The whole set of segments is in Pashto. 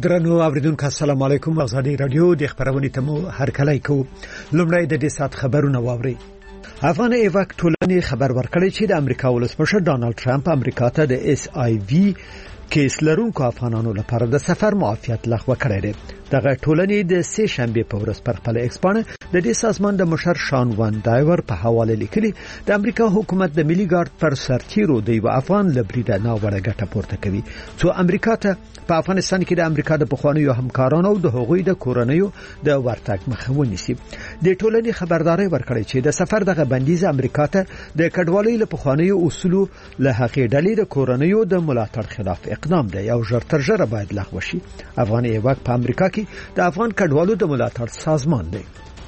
درنو اوریدونکو السلام علیکم. ازادي رادیو د خبرونې تمو هر کله کو لومړی د دې سات خبرونه واوري. افغان ایواک ټولنې خبر ورکړی چې د امریکا ولسمشر ډانلډ ټرمپ امریکا ته د SIV کیس لرونکو افغانانو لپاره د سفر معافیت لغوه کړی دی. دغه ټولنې د سه شنبه په ورځ پر خپل ایکس باندې د دې سازمان د مشر شان وان ډایور په حواله لیکلي د امریکا حکومت د ملي ګارد پر سرتیرو د یو افغان لبریده ناوړه ګټه پورته کوي څو امریکا ته په افغانستان کې د امریکا د پخوانیو همکارانو او د هغوی د کورنیو د ورتګ مخه ونیسي. د ټولنې خبرداري ورکړي چې د سفر دغه بندیز امریکا ته د کډوالۍ له پخوانیو اصولو له حقیقي ډلې د کورنیو د ملاتړ خلاف اقدام دی او ژر تر ژره باید لغوه شي. افغان ایواک په امریکا کې د افغان کډوالو د ملاتړ سازمان دی.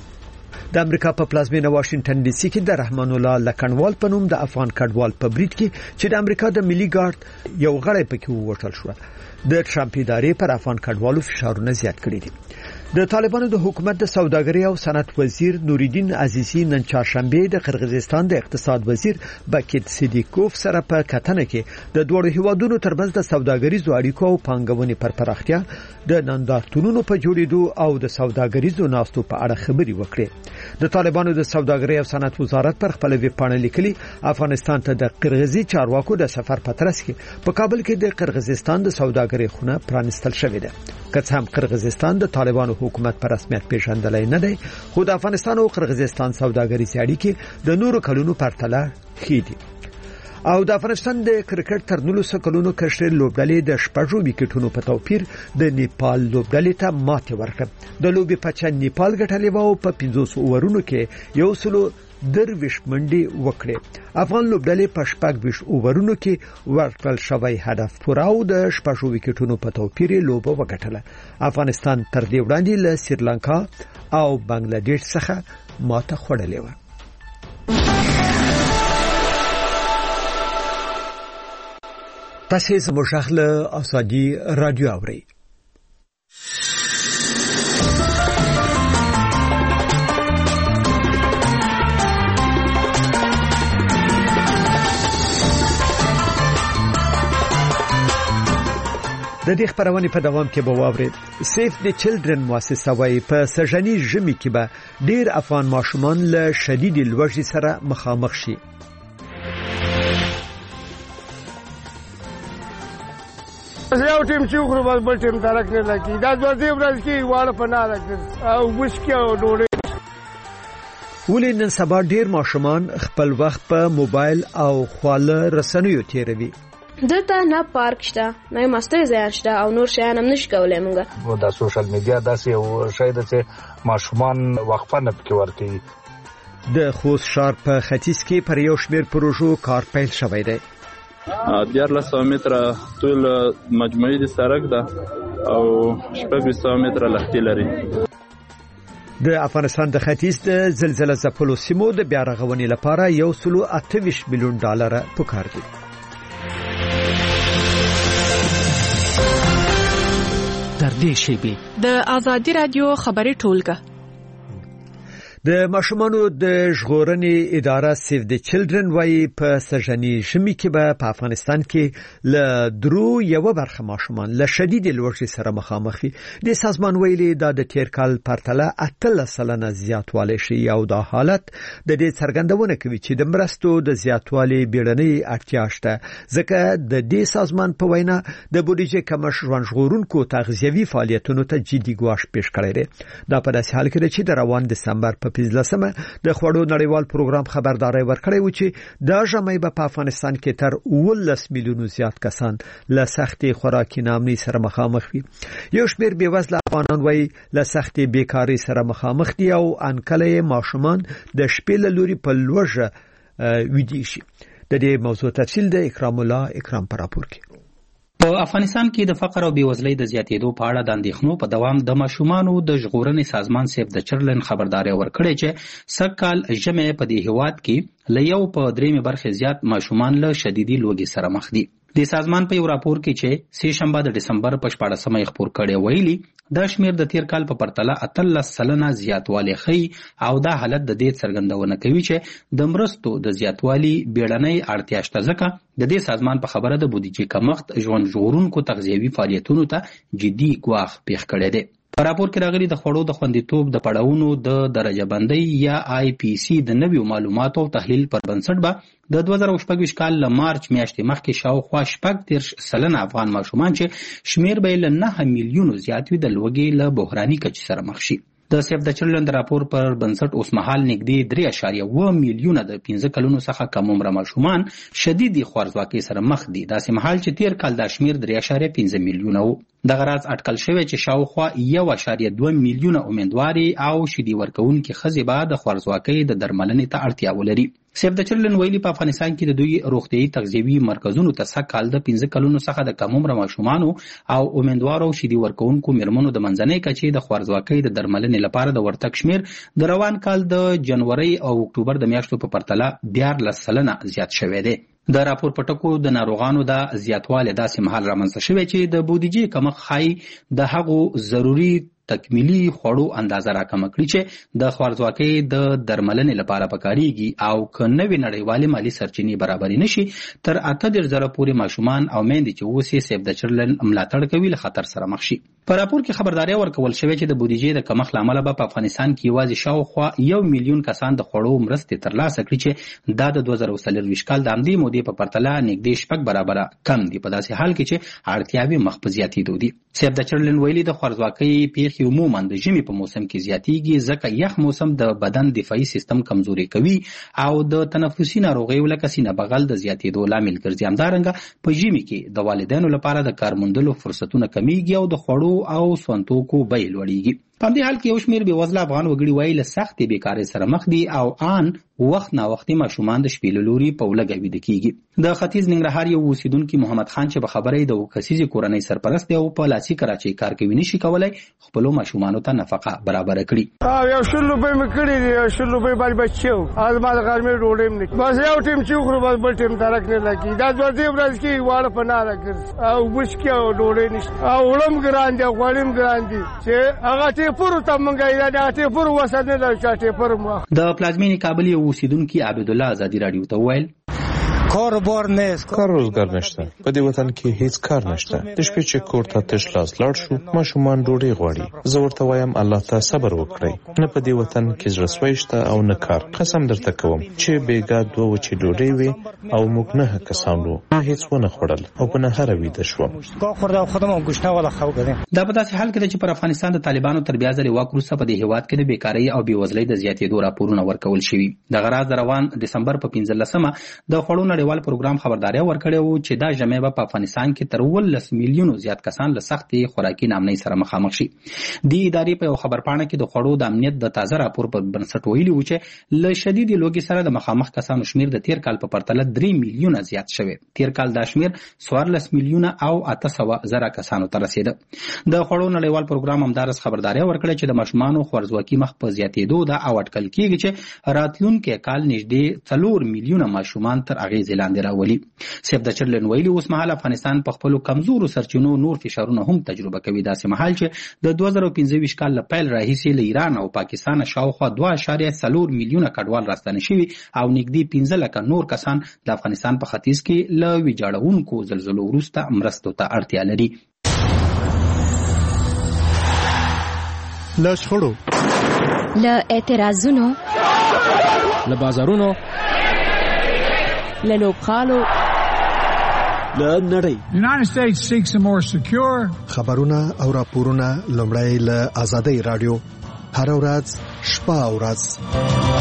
د امریکا په پلازمینه واشنگټن ډي سي کې د رحمان الله لکنوال په نوم د افغان کډوال په بریټ کې چې د امریکا د ملي ګارد یو غړی پکې ووټل شو د ټرمپ ادارې پر افغان کډوالو فشارونه زیات کړي دي. د طالبانو د حکومت د سوداګرۍ او صنعت وزیر نوریدین عزیزی نن چهارشنبه د قرغیزستان د اقتصاد وزیر باکیت سیدیکوف سره په کتنه کې د دوه هیوادونو ترمنځ د سوداګریزو اړیکو او پانګونې پر پراختیا د نندارتونونو په جوړېدو او د سوداګریزو ناستو په اړه خبري وکړي. د طالبانو د سوداګرۍ او صنعت وزارت پر خپل ویب پاڼه لیکلي افغانستان ته د قرغیزي چارواکو د سفر په ترڅ کې په کابل کې د قرغیزستان د سوداګرۍ خونه پرانستل شوې ده. که څه هم قرغیزستان د طالبانو حکومت په رسمیت پیژندلای نه دی خو د افغانستان او قرغیزستان سوداګریزي اړیکې د نورو کلونو پرتله ښې دي. او د افغانستان د کرکټ تر 19 کلونو کشر لوبډلې د شپږو وکټونو په توپیر د نیپال لوبډلې ته ماته ورکړه. د لوبې په چا نیپال ګټلې و او په 500 اورونو کې یو سلو درویش منډي وکړي. افغان لوبډلې په 26 اورونو کې ورکړل شوی هدف پوره او د 6 وکټونو په توپیر لوبه وګټله. افغانستان تر دې وړاندې له سریلانکا او بنگلاديش څخه ماته خوړلې و. تاسو زموږ له ازادي رادیو اورئ. د دې خبرونه په دوام کې به واورئ. سیف د چلډرن مؤسسه وايي په سژنی ژمي کې به ډیر افغان ماشومان له شدید لوږې سره مخامخ شي. یو ټیم چې خو بل ټیم ترک نه لګي دا د دې ورځ کې واړه پناه راکړي او مشکل او ډوړې. ولې نن سبا ډیر ماشومان خپل وخت په موبایل او خواله رسنیو تیروي؟ دلته نه پارک شته نه مستې ځای شته او نور شیان هم نشي کولای مونږ. دا سوشل میډیا داسې یو شی ده چې ماشومان وقفه نه پکې ورکوي. د خوست ښار په ختیځ کې پر یو شمېر پروژو کار پیل شوی دی. 1400 متره طول مجموعي د سړک ده او 600 متره لښتې لري. د افغانستان د ختیځ د زلزلې ځپلو سیمو د بیا رغونې لپاره 128 میلیون ډالر پکار دي. در دې شیبې د ازادي رادیو خبري ټولګه د ماشومانو د ژغورنې اداره سیف د چلډرن وايي په سژنی ژمي کې به په افغانستان کې له درو یو برخه ماشومان له شدید لوږې سره مخامخ دي. د سازمان ویلي دا د تیر کال پرتله 18% زیاتوالی شي او دا حالت د دې څرګندونه کوي چې د مرستو د زیاتوالي بیړنۍ اړتیا شته ځکه د دې سازمان په وینا د بودیجې کمښت ژوند ژغورونکو تغذیوي فعالیتونو ته جدي ګواښ پیښ کړی دی. دا په داسې حال کې چې د روان دسمبر په 15مه د خوړو نړیوال پروګرام خبرداري ورکړی و چې دا ژمي په افغانستان کې تر 18 میلیونو زیات کسان له سختي خوراکي ناامنۍ سره مخامخ وي. یو شمېر بېوزله افغانان وايي له سختي بیکاری سره مخامخ دي او انکله ماشومان د شپې له لوري په لوږه ویدي شي. د دې موضوع تفصیل د اکرام الله اکرام پر راپور کې. په افغانستان کې د فقر او بیوزلۍ د زیاتېدو په اړه د اندېښنو په دوام د ماشومانو د ژغورنې سازمان سیف د چلډرن خبرداري ورکړې چې سږکال ژمي په دې هیواد کې له 1/3 برخې زیات ماشومان له شدیدي لوږې سره مخ دي. د سازمان په یو راپور کې چې سه شنبه د دسمبر په 14مه خبر کړي ویلي دا شمیر د تیر کال په پرتله 13% زیاتوالی ښیي او دا حالت د دې څرګندونه کوي چې د مرستو د زیاتوالي بیړنۍ اړتیا شته ځکه د دې سازمان په خبره د بودیجې کمښت ژوند ژغورونکو تغذیوي فعالیتونو ته جدي ګواښ پیښ کړی دی. په راپور کې راغلي د خوړو د خوندیتوب د پړاوونو د درجه بندۍ یا IPC د نویو معلوماتو او تحلیل پر بنسټ به د 2024 کال له مارچ میاشتې مخکې شاوخوا 30% افغان ماشومان چې شمیر به له 9 میلیونو زیات وي د لوږې له بحراني کچې سره مخ شي. د سیف د چلډرن راپور پر بنسټ اوس مهال نږدې 3.1 میلیونه د 15 کلونو څخه کم عمره ماشومان شدیدي خوارځواکۍ سره مخ دي. داسې مهال چې تیر کال دا شمیر 3.5 میلیونه و. دغه راز اټکل شوی چې شاوخوا 1.2 میلیونه امیندواري او شیدې ورکوونکې ښځې به د خوارځواکۍ د درملنې ته اړتیا ولري. سیف د چلډرن ویلي په افغانستان کې د دوی روغتیايي تغذیوي مرکزونو ته سږکال د 15 کلونو څخه د کم عمره ماشومانو او امیندوارو شیدې ورکوونکو میرمنو د منځنۍ کچې د خوارځواکۍ د درملنې لپاره د ورتګ شمیر د روان کال د جنوري او اکتوبر د میاشتو په پرتله 14% زیات شوی دی. د راپور په ټکو د ناروغانو د زیاتوالی داسې مهال رامنځته شوی چې د بودیجې کمښت ښایي د هغو ضروري تکمیلي خوړو اندازه راکمه کړي چې د خوارځواکۍ د درملنې لپاره پکاريږي او که نوې نړیوالې مالی سرچینې برابرې نشي تر 8,000 پورې ماشومان او میندې چې اوس یې سیف د چلډرن ملاتړ کوي له خطر سره مخ شي. په راپور کې خبرداري ورکول شوې چې د بودیجې د کمښت لامل به په افغانستان کې یوازې شاوخوا 1 میلیون کسان د خوړو مرستې ترلاسه کړي چې دا د 2024 کال د همدې مودې په پرتله نږدې 6 برابره کم دي، په داسې حال کې چې اړتیاوې مخ په زیاتېدو دي. سیف د چلډرن ویلي د خوارځواکۍ پیښې عموما د ژمي په موسم کې زیاتېږي ځکه یخ موسم د بدن دفاعي سیستم کمزوري کوي او د تنفسي ناروغیو لکه سینه بغل د زیاتېدو لامل ګرځي. همدارنګه په ژمي کې د والدینو لپاره د کار موندلو فرصتونه کمیږي او د خوړو او سونتوکو بیې لوړیږي. په همدې حال کې یو شمېر بېوزله افغان وګړي وایي له سختې بیکارۍ سره مخ دي او آن وخت ناوختي ماشومان د شپې له لوري په ولږه ویده کېږي. د ختیځ ننګرهار یو اوسیدونکي محمد خان چې په خبره یې د اوه کسیزې کورنۍ سرپرست دی او په لاسي کراچۍ کار کوي نشي کولی خپلو ماشومانو ته نفقه برابره کړي. یو 10 روپۍ مې کړي دي، 10 روپۍ باندې بچي وو زما د غرمې ډوډۍ هم نه بس یو ټیم چې وخورو بس بل ټیم درک نه لګي. دا دوه دې ورځ کې واړه په ناره ګرځي او بوشکې او ډوډۍ نشته او وړم ګران دي او غوړي هم ګران دي چې هغه ټیپورو ته مونږ د پلازمینې کابل یو اوسیدونکي عبدالله ازادي راډیو ته وویل کار روزګار نشته، په دې وطن کې هیڅ کار نشته. د شپې چې کور ته تش لاس لاړ شو ماشومان ډوډۍ غواړي. زه ورته وایم الله ته صبر وکړئ، نه په دې وطن کې زړسوی شته او نه کار. قسم درته کوم چې بیګا 2 وچې ډوډۍ وي او موږ 9 کسان وو، هیڅ ونه خوړل او په نهاره ویده شوم. دا په داسې حال کې چې پر افغانستان د طالبانو تر بیا ځلې واک وروسته په دې هیواد کې د بیکارۍ او بېوزلۍ د زیاتېدو راپورونه ورکول شوي. دغه راز د روان دسمبر په 15مه د خوړو نړیوال پروګرام خبرداري ورکړې وو چې دا ژمي به په افغانستان کې تر 18 میلیونو زیات کسان له سختې خوراکي ناامنۍ سره مخامخ شي. د ادارې په یو خبرپاڼه کې د خوړو د امنیت د تازه راپور پر بنسټ ویلي وو چې له شدید لوږې سره د مخامخ کسانو شمیر د تیر کال په پرتله 3 میلیونه زیات شوی. تیر کال دا شمیر 14 میلیونه او 800,000 کسانو ته رسیده. د خوړو نړیوال پروګرام همدارس خبرداري ورکړې چې د ماشومانو خوارځواکي مخ په زیاتېدو ده او اټکل کېږي چې راتلونکي کال نږدې 4 میلیونه ماشومان تر اغېز لاندې راولي. سیف د چلډرن ویلي اوس مهال افغانستان په خپلو کمزورو سرچینو نور فشارونه هم تجربه کوي. داسې مهال چې د 2025 کال له پیل راهیسې له ایران او پاکستان شاوخوا 2.4 میلیونه کډوال راستنه شوي او نږدې 15 لکه نور کسان د افغانستان په ختیځ کې له ویجاړونکو زلزلو وروسته مرستو ته اړتیا لري. له شخړو، له اعتراضونو، له بازارونو، له لوبغالو، له نړۍ United States seeks a more secure خبرونه او راپورونه لومړی له آزادۍ رادیو هر ورځ شپه او ورځ.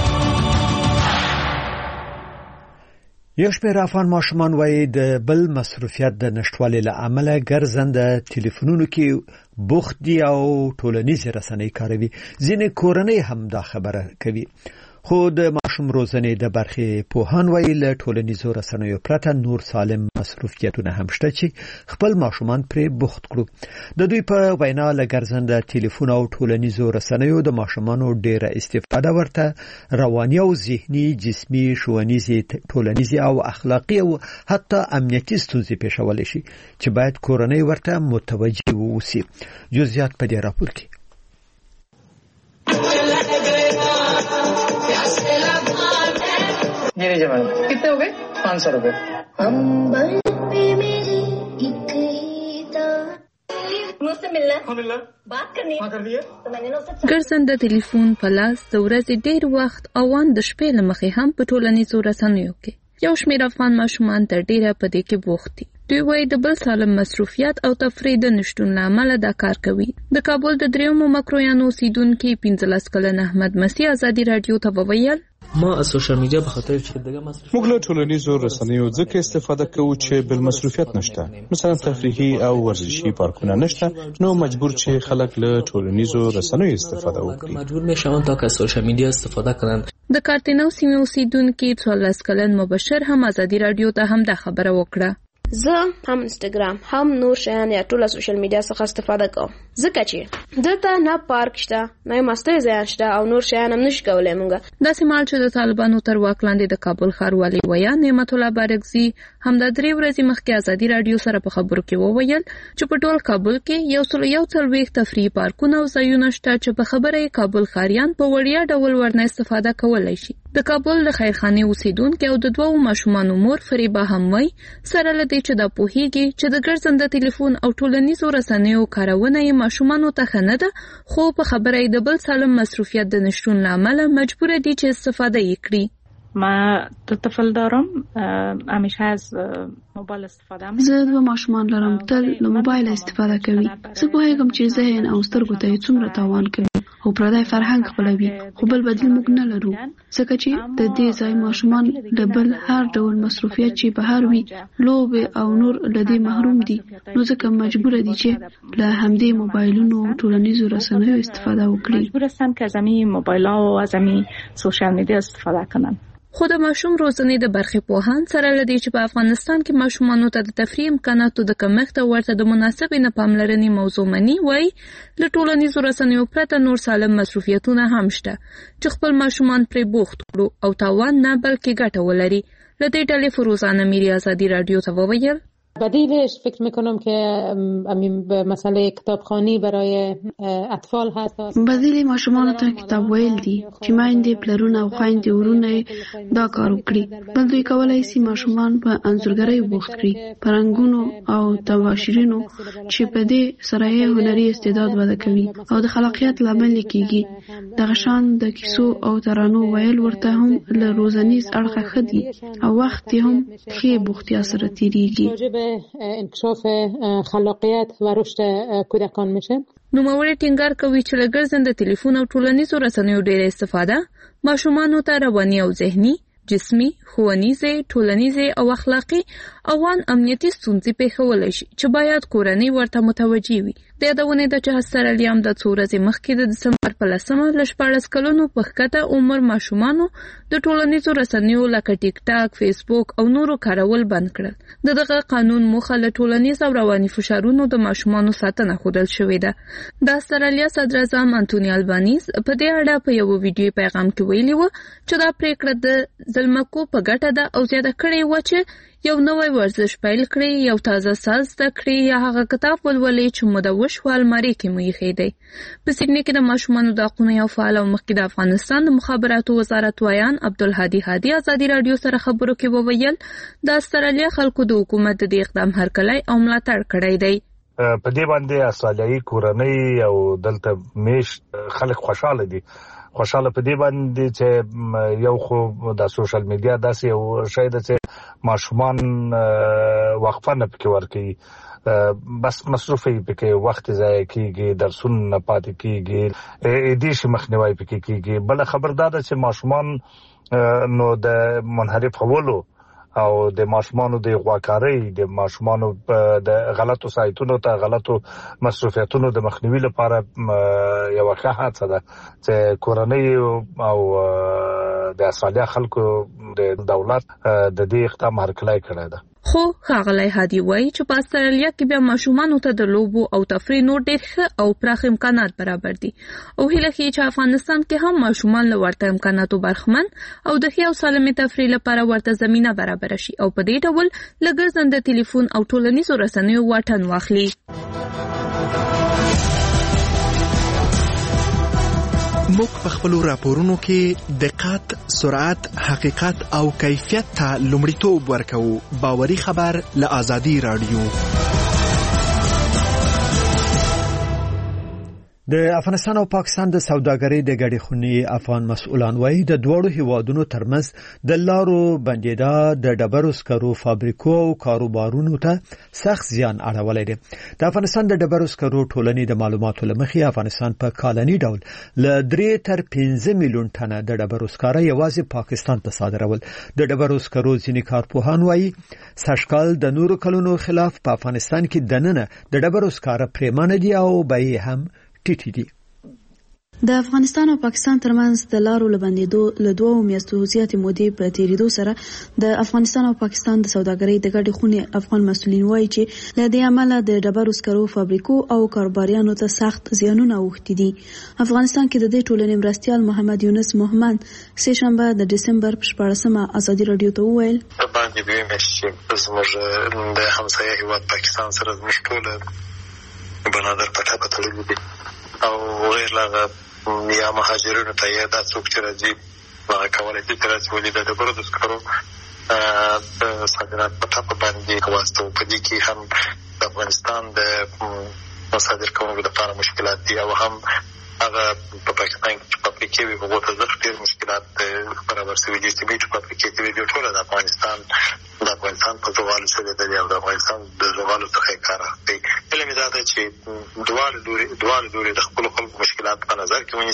یو شمېر افغان ماشومان وایي د بل مصروفیت د نشټوالي له امله ګرځنده ټلیفونونو کې بوخت دي او ټولنیزې رسنۍ کاروي. ځینې کورنۍ هم دا خبره کوي. خو د ماشوم روزنې د برخې پوهان وایي له ټولنیزو رسنیو پرته نور سالم مصروفیتونه هم شته چې خپل ماشومان پرې بوخت کړو. د دوی په وینا له ګرځنده ټلیفون او ټولنیزو رسنیو د ماشومانو ډیره استفاده ورته رواني او ذهني، جسمي، ښوونیزي، ټولنیزي او اخلاقي او حتی امنیتي ستونزې پیښولی شي چې باید کورنۍ ورته متوجه واوسي. جزئیات په دې راپور کې. जी जी madam, कितने हो गए? 500 रुपए. मुझसे मिलना? हाँ मिलना. बात करनी? हाँ कर दिया. तो मैंने ना उससे ګرځنده ټلیفون په لاس د ورځې ډېر وخت اوان د شپې له مخې هم په ټولنیزو رسنیو کې یو شمېر افغان ماشومان تر ډېره په دې کې بوخت دي. دوی وایي د بل سالم مصروفیت او تفریح د نشتون له امله دا کار کوي. د کابل د دریمو مکرویانو اوسیدونکي 15 کلن احمد مسیح ازادي رادیو ته وویل ما از سوشال میډیا په خاطر چې دغه مصرف موږ له ټولنیزو رسنیو ځکه استفاده کوو چې بل مصروفیت نشته، مثلا تفریحي او ورزشي پارکونه نشته، نو مجبور چې خلک له ټولنیزو رسنیو استفاده وکړي. مجبور میشوند تا که از سوشال میډیا استفاده کنند. د کارتینو سیمې اوسیدونکي 14 کلن مبشر هم ازادي رادیو ته هم دا خبره وکړه. زه هم انستګرام هم نور شیان یا ټول سوشل میډیا څخه استفاده کوم ځکه چې دلته نه پارک شته، نه مستي ځای شته او نور شیان هم نشو کولای. مونږ داسې مال چې د طالبانو تر واک لاندې د کابل ښاروالي ویا نعمت الله بارکزي هم د 3 ورځې مخکې ازادي رادیو سره په خبرو کې وویل چې په ټول کابل کې 141 تفریحي پارکونه او ځایونه شته چې په خبره کابل ښاریان په وړیا ډول ورنه استفاده کولای شي. د کابل د خیرخانه اوسیدونکو او د دوو ماشومانو مور فریبا هم وایي سره لدې چې د پوهیږي چې د ګرځنده ټلیفون او ټولنیزو رسنیو کارونه یې ماشومانو ته خنه ده، خو په خبره یې د بل سالم مصروفیت د نشټون له امله مجبور دي چې استفاده یې کړي. ما دو طفل دارم، همیشه از موبایل استفاده میکنم. زه دوه ماشومان لرم، تل له موبایل استفاده کوي. زه پوهیږم چې ذهن او سترګو ته څومره تاوان کوي او پردی فرهنګ خپلوي، خو بل بدیل موږ نه لرو ځکه چې د دې ځای ماشومان د بل هر ډول مصروفیت چې بهر وي، لوبې او نور له دې محروم دي، نو ځکه مجبور دي چې له همدې موبایلونو او ټولنیزو رسنیو استفاده وکړي. مجبور هستن که از همین موبایل‌ها و از همین سوشال میډیا استفاده کنن. خو د ماشوم روزنې د برخې پوهان سره لدی چې په افغانستان کې ماشومانو ته د تفریح امکاناتو د کمښت او ورته د مناسبې نه پاملرنې موضوع مني، وایي له ټولنیزو رسنیو پرته نور سالم مصروفیتونه هم شته چې خپل ماشومان پرې بوخت کړو او تاوان نه بلکې ګټه ولري. له دې ډلې فروزانه میری ازادي رادیو ته وویل بدیلش فکر میکنم که مسئله کتابخوانی برای اطفال هست. بدیل ماشومان ته کتاب ویل دي چې مایندې پلرونه او خویندې ورونه دا کار وکړي. بل دوی کولای شي ماشومان په انځورګرۍ بوخت کړي، پرنګونو او تباشیرونو چې په دې سره یې هنري استعداد وده کوي او د خلاقیت لامل کیږي. د غشان د کیسو او ترانو ویل ورته هم له روزنیز اړخه خدي او وخت هم ښه بوختیا سره تیریږي. انکشاف خلاقیت و رشد کودکان میشه. نوموړی ټینګار کوي چې له ګرځنده ټلیفون او ټولنیزو رسنیو ډېره استفاده ماشومانو ته رواني او ذهني، جسمي، ښوونیزي، ټولنیزي او اخلاقي او امنیتي ستونزې پیښولی شي چې باید کورنۍ ورته متوجه وي. د یادونې ده چې حسر علیام د څو ورځې مخکې د دسمبر په 10 له 14 کلونو په ښکته عمر ماشومانو د ټولنیزو رسنیو لکه ټیک ټاک، فیسبوک او نورو کارول بند کړل. دغه قانون موخه له ټولنیز او رواني فشارونو د ماشومانو ساتنه ښودل شوې ده. د استرالیا صدر اعظم انټونی البانیز په دې اړه په یو ویډیو پیغام کې ویلي و چې دا پریکړه د ځلمکو په ګټه ده او زیاته کړې و چې یو نوی ورزش پیل کړي، یو تازه ساز زده کړي یا هغه کتاب ولولي چې مدوش و الماري کې مو یې دی. په سیډني کې د ماشومانو د حقونو یو فعال او مخکې د افغانستان د مخابراتو وزارت ویان عبدالهادي هادي ازادي رادیو سره خبرو کې وویل د استرالیا خلکو د حکومت د اقدام هرکلی او ملاتړ کړی دی. په دې باندې استرالیایي کورنۍ او دلته میش خلک خوشاله دي. خوشاله په دې باندې چې یو خو د سوشل میډیا داسې یو شی ده چې ماشومان وقفه نه پکې ورکوي، بس مصروفي پکې وخت ضایع کیږي، درسونه نه پاتې کیږي، دې شي مخنیوي پکې کیږي. بل خبردار ده چې ماشومان نو د منحرف کولو او د ماشومانو د غواکارۍ، د ماشومانو د غلطو سایتونو ته غلطو مصروفیتونو د مخنیوي لپاره یو ښه هڅه ده چې کورنۍ او د استرالیا خلکو د دولت د دې اقدام هرکلی کړی ده. خو ښاغلی هادي وایي چې په استرالیا کې بیا ماشومانو ته د لوبو او تفریح نور ډېر ښه او پراخ امکانات برابر دي او هیله ښیي چې افغانستان کې هم ماشومان له ورته امکاناتو برخمن او د ښې او سالمې تفریح لپاره ورته زمینه برابره شي او په دې ډول له ګرځنده ټلیفون او ټولنیزو رسنیو واټن واخلي. موږ په خپلو راپورونو کې دقت، سرعت، حقیقت او کیفیت ته لومړیتوب ورکوو. باوري خبر له آزادي رادیو. د افغانستان او پاکستان د سوداګرۍ د ګډې خونې افغان مسؤلان وایي د دوړو هیوادونو ترمنځ د لارو بندیدا د ډبرو سکرو فابریکو او کاروبارونو ته سخت زیان اړولی دی. د افغانستان د ډبرو سکرو ټولنې د معلوماتو له مخې افغانستان په کالني ډول له 3 تر 15 میلیون ټنه د ډبرو سکاره یوازې پاکستان ته صادرول. د ډبرو سکرو ځینې کارپوهان وایي سږکال د نورو کلونو خلاف په افغانستان کې دننه د ډبرو سکاره پریمانه دي او بیې هم ټیټې دي. د افغانستان او پاکستان ترمنځ د لارو لبندېدو له 2 میاشتو زیاتې مودې په تیریدو سره د افغانستان او پاکستان د سوداګرۍ د ګډې خونې افغان مسؤلین وایي چې له دې امله د ډبرو سکرو فابریکو او کاروباریانو ته سخت زیانونه اوښتي دي. افغانستان کې د دې ټولنې مرستیال محمد یونس محمد سه شنبه د ډسمبر په 14مه آزادي رادیو ته وویل باندې به مشي زموږ د همسایه هیواد پاکستان سره زموږ ټول بنادر پټه پټړلې دي او غیر لاغه یا مهاجرینو ته یا د څوک چې راځي هغه کولای شي چې راځي ولې د ډبرو د سکرو صادرات په ټاپه باندې واسطه په دې کې هم د افغانستان د مصادر کوونکو لپاره مشکلات دي او هم هغه په پاکستان کې په فابریکې وي هغو ته ډېر مشکلات برابر شوي دي چې په فابریکې کې دي ټوله د افغانستان په زغالو سره دی او د افغانستان د زغالو څخه کار اخلي. علم دا ده چې دواړه لوري د خپلو خلکو مشکلات په نظر کې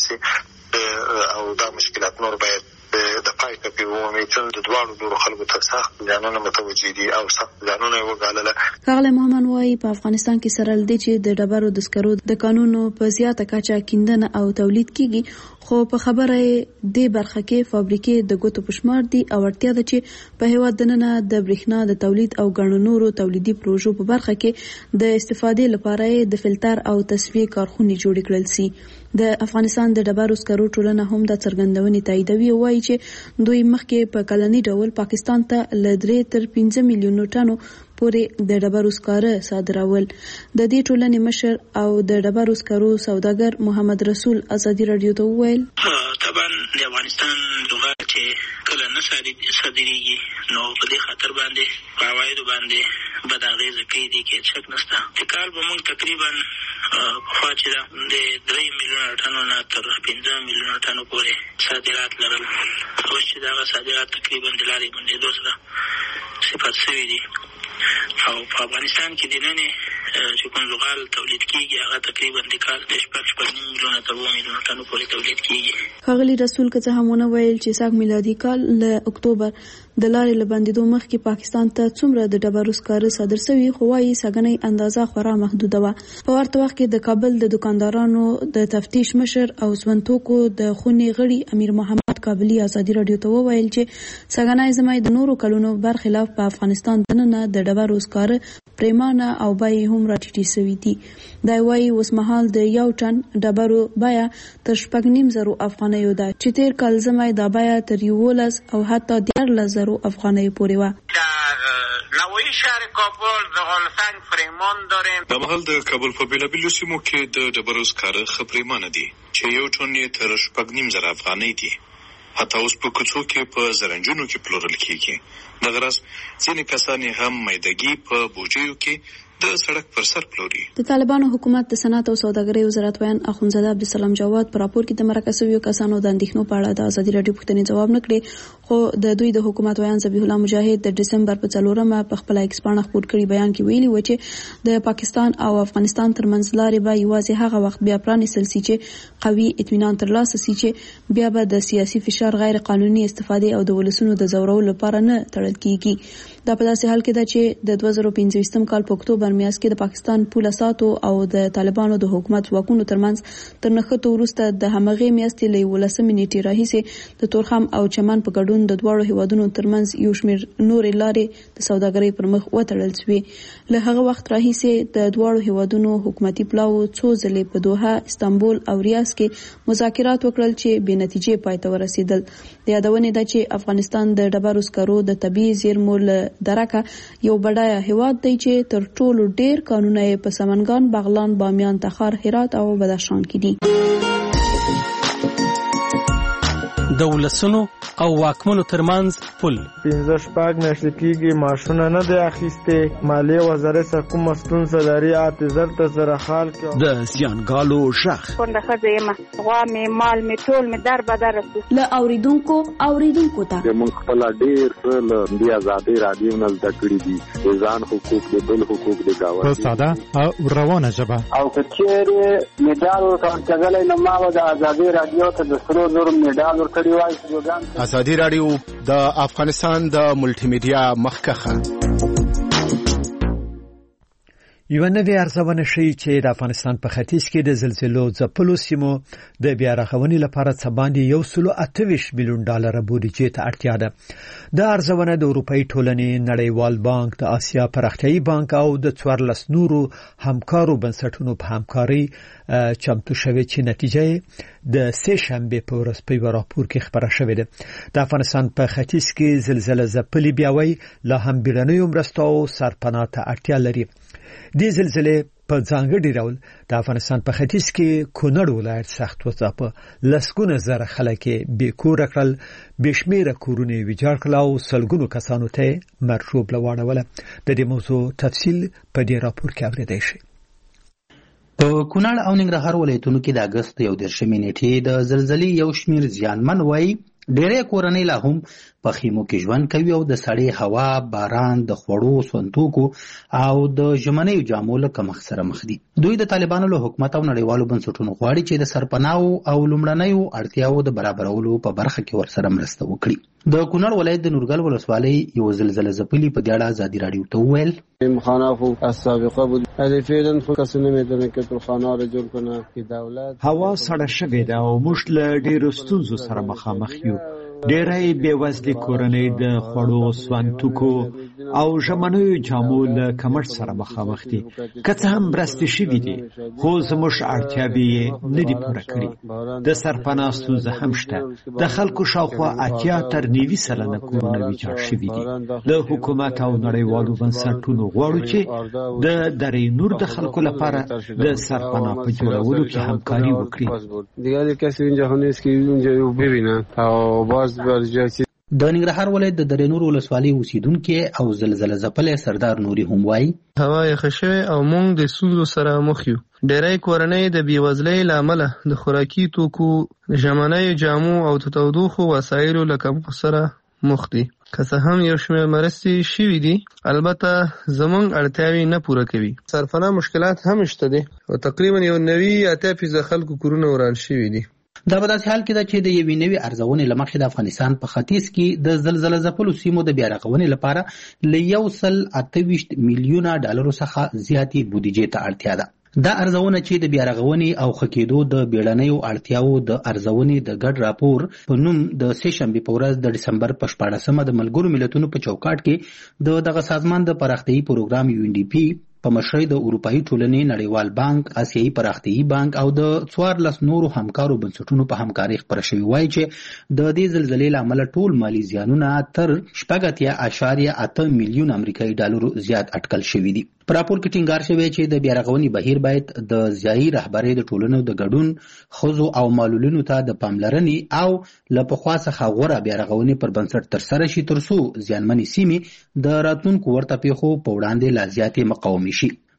ونیسي او دا مشکلات نور باید د پای ته پیومي چې د دواړو لورو خلکو ته سخت ځانونه متوجي دي او سخت ځانونه یې وګالله. ښاغلی محمد وایي په افغانستان کې سره لدې چې د ډبرو د سکرو د قانونو په زیاته کچه کیندنه او تولید کیږي خو په خبره دې برخه کې فابریکې د ګوتو په شمار دي او اړتیا ده چې په هیواد دننه د برېښنا د تولید او ګڼو نورو تولیدي پروژو په برخه کې د استفادې لپاره د فلټر او تصفیې کارخونې جوړې کړل شي. د افغانستان د ډبرو سکرو ټولنه هم د څرګندونې تاییدوي او وایي چې دوی مخکې په کلني ډول پاکستان ته له 3 تر 15 میلیون ټنو پورې د ډبرو سکاره صادرول. د دې ټولنې مشر او د ډبرو سکرو سوداګر محمد رسول آزادي رادیو ته وویل طبعا د افغانستان زغال چې کله نه صادریږي نو په دې خاطر باندې په عوایدو باندې بد اغېزه کوي دي کې شک نشته. چې کال به موږ تقریبا پخوا چې د 3 میلیونه ټنو نه تر 15 میلیونه ټنو پورې صادرات لرل اوس چې دغه صادرات تقریبا د لارې بندېدو سره صفر شوي دي او په افغانستان کې د نننې چې کوم زغال تولید کیږي هغه تقریبا د کال د 6.5 میلیونه تر 2 میلیونه ټنو پورې تولید کیږي. ښاغلي رسول که څه هم ونه ویل چې ساق میلادي کال له اکتوبر د لارې له بندېدو مخکې پاکستان ته څومره د ډبرو سکاره صادر شوي خو وایي سږنۍ اندازه خورا محدوده وه. په ورته وخت کې د کابل د دکاندارانو د تفتیش مشر او ژوندتوکو د خونې غړي امیر محمد کابلي آزادي رادیو ته وویل چې سږنۍ زمای د نورو کلونو برخلاف په افغانستان دننه د ډبرو سکاره پریمانه او بیې هم راټیټې شوي دي. دا وایي اوس مهال د یو ټن ډبرو بیه تر 9,500 افغانیو ده چې تیر کال زمای دا بیه تر 11 او حتی 13,000 افغانیو پورې وه. نوعی شهر کابل زغالسنگ فریمان داریم. د محل د کابل په بیلابیلو سیمو کې د ډبرو سکاره ښه پریمانه دي چې یو ټن یې تر 9,500 افغانۍ دي. حتی اوس په کوڅو کې په زرنجونو کې پلورل کېږي. دغه راز ځینې کسان هم میدګي په بوجیو کې د سړک پر سر پلوري. د طالبانو حکومت د صنعت او سوداګرۍ وزارت ویان اخونزاده عبدالسلام جواد په راپور کې د مرکه شویو کسانو د اندېښنو په اړه د ازادي راډیو پوښتنې ځواب نه کړی خو د دوی د حکومت ویان ذبیح الله مجاهد د ډسمبر په 4مه په خپل ایکس باندې خپور کړی بیان کې ویلي و چې د پاکستان او افغانستان ترمنځ لارې به یوازې هغه وخت بیا پرانیستل شي چې قوي اطمینان ترلاسه شي چې بیا به د سیاسي فشار غیر قانوني استفادې او د ولسونو د زورولو لپاره نه تړل کیږي. دا په داسې حال کې ده چې د 2015 کال په اکتوبر میاشت کې د پاکستان پوله ساتو او د طالبانو د حکومت واکونو ترمنځ تر نښتو وروسته د همغې میاشتې له 11 نیټې راهیسې د تورخم او چمن په ګډون د دواړو هیوادونو ترمنځ یو شمېر نورې لارې د سوداګرۍ پر مخ وتړل شوې. له هغه وخت راهیسې د دواړو هیوادونو حکومتي پلاوو څو ځلې په دوحه، استانبول او ریاض کې مذاکرات وکړل چې بې نتیجې پای ته ورسېدل. د یادونې ده چې افغانستان د ډبرو سکرو د طبیعي زیرمو له درکه یو بډایه هیواد دی چې تر ټولو ډیر کانونه یې په سمنګان، بغلان، بامیان، تخار، هرات او بدخشان کې دي. د ولسونو او واکمنو ترمنځ پل 15 میاشتې کېږي ماشونه نه دی اخیستې. مالیې وزارت څخه کومه ستونزه لري، اعتذار ته سره حال کې د زیانګالو ژغ کونډه ښځه یم، غوا مې مال مې ټول مې در بدر رسي. له اوریدونکو ته موږ خپل ډېر څه له دې ازادۍ راډیو نه زده کړي دي، د ځان حقوق د بل حقوق د ګاونډي په ساده او روانه ژبه. او که چېرې مډال ورکړلی نو ما به د ازادۍ راډیو ته د سرو زرو مډال ورکړی وای. ازادي راډیو د افغانستان د ملټي میډیا مخکخه. یو نوې ارزونه ښیي چې د افغانستان په ختیځ کې د زلزلو ځپلو سیمو د بیا رغونې لپاره څه باندې 128 میلیون ډالر بودیجې ته اړتیا ده. د ارزونه د اروپאי ټولنې، نړیوال بانک، د آسیا پراختیایي بانک او د 14 نورو همکارو بنسټونو په همکاري چمتو شوې چې نتیجه د سه شنبه په ورځ په یو راپور کې خبره شوې ده. د افغانستان په ختیځ کې زلزلې ځپلې بیاوي لا هم بیړنیو مرستو او سرپناه ته اړتیا لري. د زلزلې په ځانګړي ډول د افغانستان په ختیځ کې کونړ ولایت سخت وځاپه، لسګونه زره خلک بې کور کړل، بشمیره کورونه ویجاړ کړل او سلګونو کسانو ته مرجوب لواړول. د دې موضوع تفصیل په دې راپور کې اوریدای شي. په کونړ او ننګرهار ولایتونو کې د اگست 11 نیټې د زلزلې یو شمیر زیانمن وای. ډېرې کورنۍ لا هم په خیمو کې ژوند کوي او د سړې هوا، باران، د خوړو، سونتوکو او د ژمنیو جامو له کمښت سره مخ دي. دوی د طالبانو له حکومت او نړیوالو بنسټونو غواړي چې د سرپناو او لومړنیو اړتیاو د برابرولو په برخه کې ورسره مرسته وکړي. د کونړ ولایت د نورګل ولسوالۍ یو زلزلې ځپلې په دې اړه ازادي راډیو ته وویل مخالفو السابقه بود هدف فعلا کسی نمیدونه که طوفان‌ها رو جلب کنه که دولت هوا سړه شوې ده او موږ له ډېرو ستونزو سره مخامخ یو. ډېری بېوزلې کورنۍ د خوړو، سونتوکو او ژمنیو جامو له کمښت سره مخامخ دي. که څه هم مرستې شوي دي خو زموږ اړتیاوې یې نه دي پوره کړي. د سرپناه ستونزه هم شته. د خلکو شاوخوا 80 تر 90% کورونه ویجاړ شوي دي. د حکومت او نړیوالو بنسټونو غواړو چې د درې نور د خلکو لپاره د سرپناه په جوړولو کې همکاري وکړي. دیگه کسی اینجا نیست که اونجا رو ببینن او باز د ننګرهار ولایت د درې نور ولسوالۍ اوسیدونکي او زلزلې ځپلې سردار نوري هم وایي هوا یخه شوې او موږ د ستونزو سره مخ یو. ډېری کورنۍ د بېوزلۍ له امله د خوراکي توکو، ژمنیو جامو او د تودوخو وسایلو له کمښت سره مخ دي. که څه هم یو شمېر مرستې شوي دي، البته زموږ اړتیاوې نه پوره کوي. سرپناه مشکلات هم شته دي او تقریبا 90% خلکو کورونه وران شوي دي. دا په داسې حال کې ده چې د یوې نوې ارزونې له مخې د افغانستان په ختیځ کې د زلزلې ځپلو سیمو د بیا رغونې لپاره له 128 میلیونه ډالرو څخه زیاتې بودیجې ته اړتیا ده. دا ارزونه چې د بیا رغونې او ښه کېدو د بیړنیو اړتیاو د ارزونې د ګډ راپور په نوم د سه شنبې په ورځ د ډسمبر په 14مه د ملګرو ملتونو په چوکاټ کې دغه سازمان د پراختیایي پروګرام UNDP په مشرۍ د اروپאי ټولنې، نړیوال بانک، آسیایي پراختیایي بانک او د 14 نورو همکارو بنسټونو په همکارۍ خبره شوې وایي چې د دې زلزلې له امله ټول مالي زیانونه تر 8.8 میلیون امریکایي ډالرو زیات اټکل شوي دي. په راپور کې ټینګار شوی چې د بیا رغونې بهیر باید د ځایي رهبرۍ د ټولنو د ګډون، ښځو او معلولینو ته د پاملرنې او له پخوا څخه غوره بیا رغونې پر بنسټ ترسره شي ترڅو زیانمنې سیمې د راتلونکو ورته پیښو په وړاندې لا زیاتې مقاومې شي.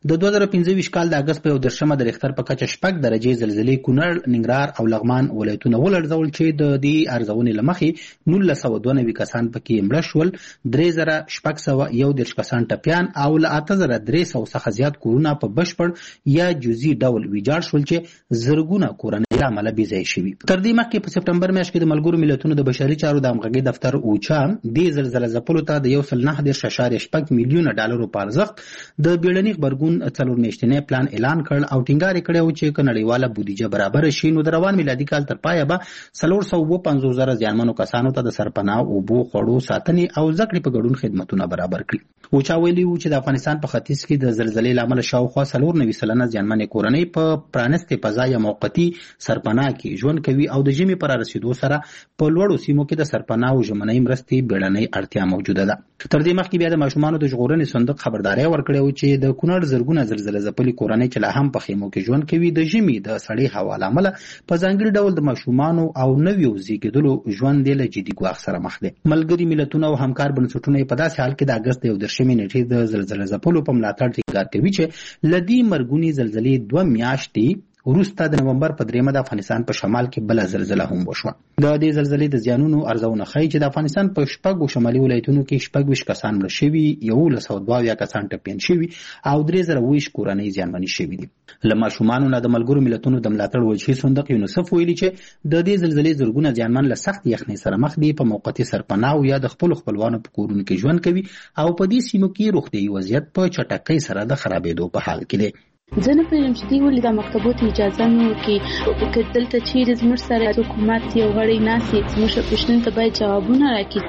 د 2015 کال د اگست په 10 د ریختر په کچه 6 درجې زلزلې کونړ، ننګرهار او لغمان ولایتونه ولړزول چې د دې ارزونې لمخې 1992 کسان پکې مړه شول، 3611 کسان ټپیان او له 8300 څخه زیات کورونه په بشپړ یا جزئی ډول ویجاړ شول چې زرګونه کورنۍ له امله بې ځایه شوي. تر دې مخکې په سپټمبر میاشت کې د ملګرو ملتونو د بشري چارو د همغږۍ دفتر اوچا دې زلزله ځپلو ته د 1.9 میلیونه ډالرو په ارزښت د بیړني غبرګون 4 میاشتنی پلان اعلان کړ او ټینګار کړی و چې که نړیواله بودیجه برابر شي نو د روان میلادي کال تر پایه به 450,000 زیانمنو کسانو ته د سرپناه، اوبو، خوړو، ساتنې او زده کړې په ګډون خدمتونه برابر کړي. اوچا ویلي و چې د افغانستان په ختیځ کې د زلزلې له امله شاوخوا 94 سلنه زیانمنې کورنۍ په پرانستې فضا یا موقتي سرپناه کې ژوند کوي او د ژمي پر رسیدو سره په لوړو سیمو کې د سرپناه او ژمنۍ مرستې بیړنۍ اړتیا موجوده ده. تر دې مخکې بیا د ماشومانو د ژغورنې صندوق خبرداری ورکړی و چې د کونړ زرګونه زلزله ځپلې کورنۍ چې لا هم په خیمو کې ژوند کوي د ژمي د سړې هوا له امله په ځانګړي ډول د ماشومانو او نویو زیږېدلو ژوند یې له جدي ګواښ سره مخ دی. ملګري ملتونه او همکار بنسټونه په داسې حال کې د اګست د 10 نیټې د زلزله ځپلو په ملاتړ ټینګار کوي چې له دې مرګونې زلزلې 2 میاشتې وروسته د نومبر په 3 د افغانستان په شمال کې بل زلزله هم وشوه. د دې زلزلې د زیانونو ارزونه ښیي چې د افغانستان په 6 شمالي ولایتونو کې 26 کسان مړه شوي، 1102 کسان ټپیان شوي او 3020 کورنۍ زیانمنې شوي دي. له ماشومانو نه د ملګرو ملتونو د ملاتړ وجهي صندوق یونیسف ویلي چې د دې زلزلې زرګونه زیانمن له سخت یخنۍ سره مخ دي، په موقتي سرپناه یا د خپلوانو په کورونو کې ژوند کوي او په دې سیمو کې روغتیايي وضعیت په چټکۍ سره د خرابېدو په حال کې دی. زه نه پوهېږم چې دوی ولې دا مکتبو ته اجازه نه ورکوي. که دلته چیرې زموږ سره حکومت یو غړی ناست وي زموږ پوښتنو ته باید جوابونه راکړي.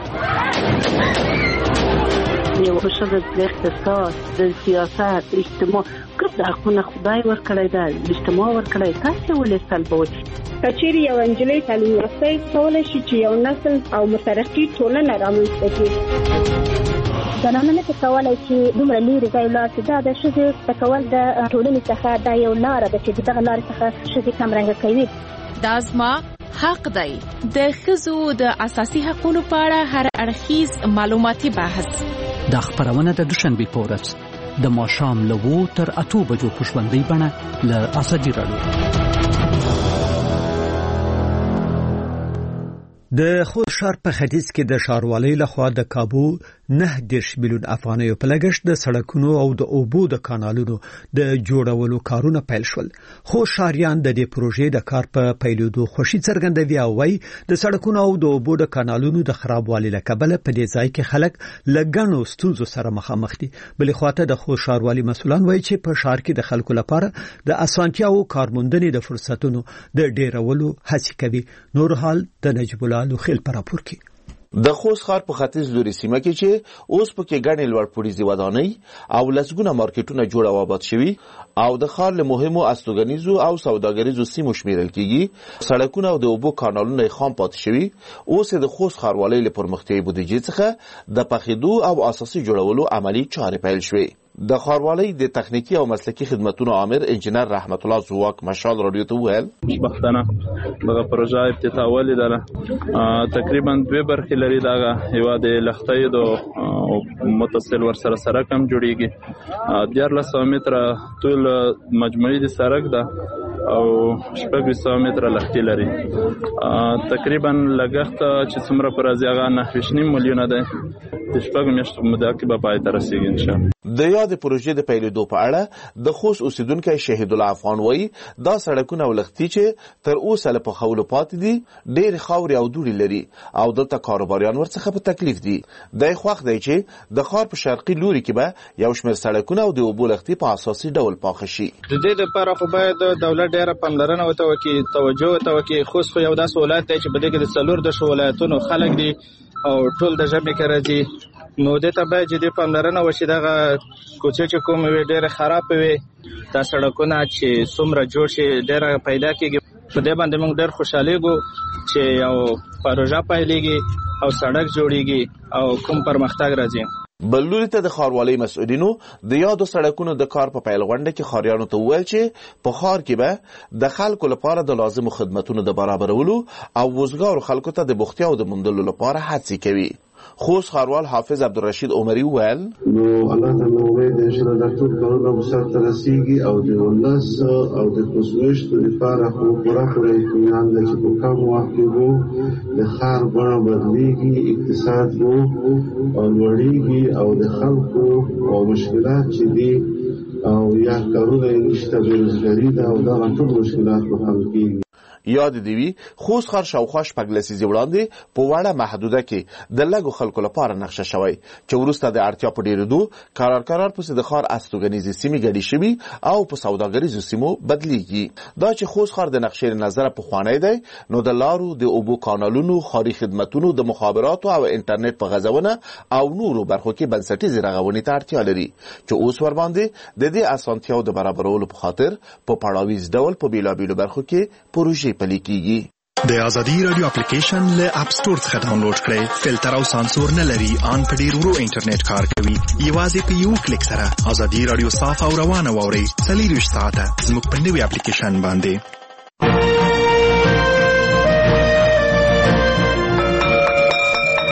یو ښځه د اقتصاد، د سیاست، اجتماع ګډ حقونه خدای ورکړی ده، اجتماع ورکړی، تاسې ولې سلبوئ؟ که چیرې یو نجلۍ تعلیم یافته کولی شي چې یو نسل او مترقي ټولنه رامنځته کړي. زنانه نه کولای چې دومره لرې ځای ولاړ شي. دا د ښځې تکول د ټولنې څخه دا یو لاره ده چې دغه لارې څخه ښځې کمرنګه کوي. دا زما حق دی. د ښځو د اساسي حقوقو په اړه هر اړخیز معلوماتي بحث دا خبرونه د دوشنبه په ورځ د ماښام له 2 تر 8 بجو په ژوندۍ بڼه له ازادي راډیو. د خوست ښار په ختیځ کې د ښاروالۍ لخوا د کابو 9 میلیون افغانیو په لګښت د سړکونو او د اوبو د کانالونو د جوړولو کارونه پیل شول. خوست ښاریان د دې پروژې د کار په پیلېدو خوشي څرګندوي او وايي د سړکونو او د اوبو د کانالونو د خرابوالي له کبله په دې ځای کې خلک له ګڼو ستونزو سره مخامخ دي. بلې خواته د خوست ښاروالي مسؤلان وايي چې په ښار کې د خلکو لپاره د اسانتیا او کارموندنې د فرصتونو د ډیرولو هڅې کوي. نور حال د نجیب الله لوخیل پر راپور کې. د خوست ښار په ختیځ لوري سیمه کې چې اوس پکې ګڼې لوړپوړیزې ودانۍ او لسګونه مارکیټونه جوړ او آباد شوي او د ښار له مهمو استوګنیزو او سوداګریزو سیمو شمیرل کېږي. سړکونه او د اوبو کانالونه یې خام پاتې شوي. اوس د خوست ښاروالۍ له پرمختیایي بودیجې څخه د پخېدو او اساسي جوړولو عملي چارې پیل شوې. د ښاروالۍ د تخنیکی او مسلکي خدماتو عامر انجنیر رحمت الله زواک مشال رادیو ته وویل خوشبختانه دغه پروژه افتتاح ولیدله. تقریبا 2 برخې لري. دغه یو د لختۍ د متصل ور سره سړک هم جوړیږي. 1400 متره طول مجموعي د سړک ده او 600 متره لختۍ لري. تقریبا لګښت چې څومره پر ازيغه 9.5 میلیونه ده. د 6 میاشتو موده کې به پای ته رسیږي ان شاء الله. د یاد پروژې د پیلېدو په اړه د خوست اوسیدونکو شهید الله افغان وایي دا سړکونه او لختۍ چې تر اوسه له پخولو پاتې دي ډېر خاورې او دوړې لري او دلته کاروباریان ورڅخه په تکلیف دي. د خوښ دی چې د ښار په شرقي لوري کې به یو شمېر سړکونه او د اوبو لختۍ په اساسي ډول پاخه شي. د دې لپاره خو باید دولت ډېره پاملرنه وته وکړي، توجه وته وکړي. خوست خو یو داسې ولایت دی چې په دې کې د 4 ولایتونو خلک دي او ټول د ژمي کې راځي. نو دې ته باید جدي پاملرنه وشي. دغه کوڅې چې کوم وي ډېره خراب وي، دا سړکونه چې څومره جوړ شي ډېره پیدا کېږي. په دې باندې موږ ډېر خوشحالېږو چې یو پروژه پیلېږي او سړک جوړیږي او کوم پرمختګ راځي. بل لوري ته د ښاروالۍ مسؤلینو د یادو سړکونو د کار په پیل غونډه کې ښاریانو ته وویل چې په ښار کې به د خلکو لپاره د لازمو خدمتونو د برابرولو او وزګارو خلکو ته د بوختیا او د موندلو لپاره هڅې کوي. خوست ښاروال حافظ عبدالرشید عمري وویل نو الله ته امید ده چې دا ټول کارونه به سرته رسیږي او د ولس او د خوځښت لپاره خو پوره اطمینان ده چې په کم وخت کې به د ښار بڼه بدلیږي، اقتصاد به لوړیږي او د خلکو او مشکلات چې دي او یا کارونه یې نشته، بېروزګاري ده او دغه ټول مشکلات به حل کېږي. یاد دی وی خوست ښار شاوخوا 6 لسیزې وړاندې په وړه محدوده کې د لږو خلکو لپاره نقشه شوی چې وروسته د اړتیا په ډېرېدو قرار پسې د ښار استوګنیزې سیمې ګډې شوي او په سوداګریزو سیمو بدلیږي. دا چې خوست ښار د نقشې له نظره پخوانی دی، نو د لارو، د اوبو کانالونو، ښاري خدمتونو، د مخابراتو او انټرنیټ په غځونه او نورو برخو کې بنسټیزې رغونې ته اړتیا لري چې اوس ورباندې د دې اسانتیاو د برابرولو په خاطر په پړاویز ډول په بیلابیلو برخو کې پروژې پلي کیږي. د ازادي رادیو اپلیکیشن له اپ سٹور څخه ډاونلوډ کړئ. فلټر او سانسور نه لري، ان په ډیر ورو انټرنیټ کار کوي. یوازې په یو کلیک سره ازادي رادیو صاف او روانه واورئ. 24 ساعته زموږ په نوې اپلیکیشن باندې.